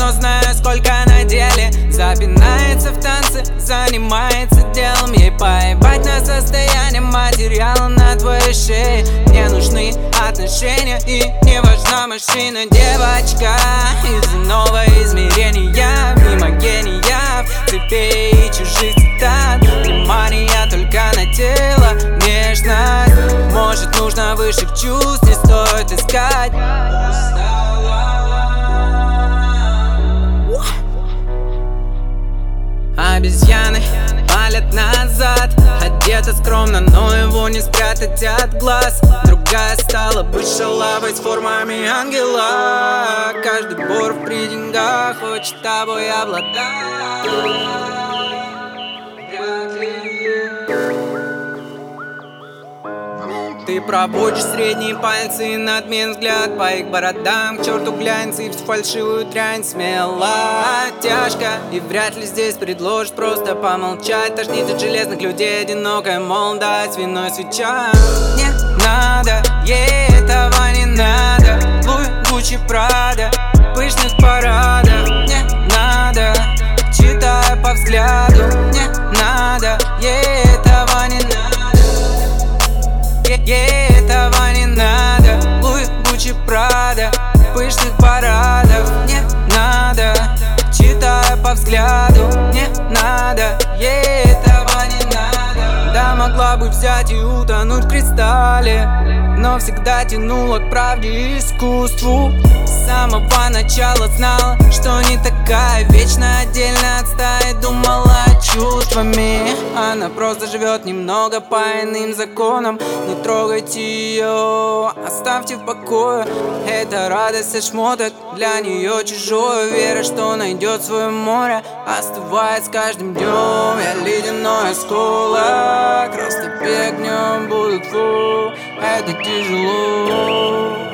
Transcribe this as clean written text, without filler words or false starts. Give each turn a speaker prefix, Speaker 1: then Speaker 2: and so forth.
Speaker 1: но знаю, сколько на деле. Запинается в танце, занимается делом. Ей поебать на состояние материала на твоей шее. Мне нужны отношения и не важна машина. Девочка из иного измерения, мимо гениев, цепей и чужих цитат. Внимание только на тело, нежность. Может, нужно высших чувств, не стоит искать. Обезьяны палят назад, одета скромно, но его не спрятать от глаз. Другая стала быть шалавой с формами ангела. Каждый бор при деньгах хочет тобой обладать. Ты проводишь средние пальцы и надмен взгляд по их бородам. К черту глянец и всю фальшивую дрянь. Смело, тяжко, и вряд ли здесь предложишь просто помолчать. Тошнит от железных людей одинокая молодость, вино свеча. Не надо, ей этого не надо. Луи, Гуччи, Прада, пышных парадов. Не надо, читаю по взгляду. Не надо, ей этого не надо. Ей этого не надо. Луи, Гуччи, Прада, пышных парадов. Не надо, читаю по взгляду. Не надо, ей этого не надо. Да, могла бы взять и утонуть в кристалле, но всегда тянула к правде и искусству. С самого начала знала, что не такая, вечно отдельно от стаи. Думала чувствами, она просто живет немного по иным законам. Не трогайте ее, оставьте в покое. Это радость от шмоток, для нее чужое. Вера, что найдет свое море, остывает с каждым днем. Я ледяной осколок, растопи огнем будут фу. Это тяжело.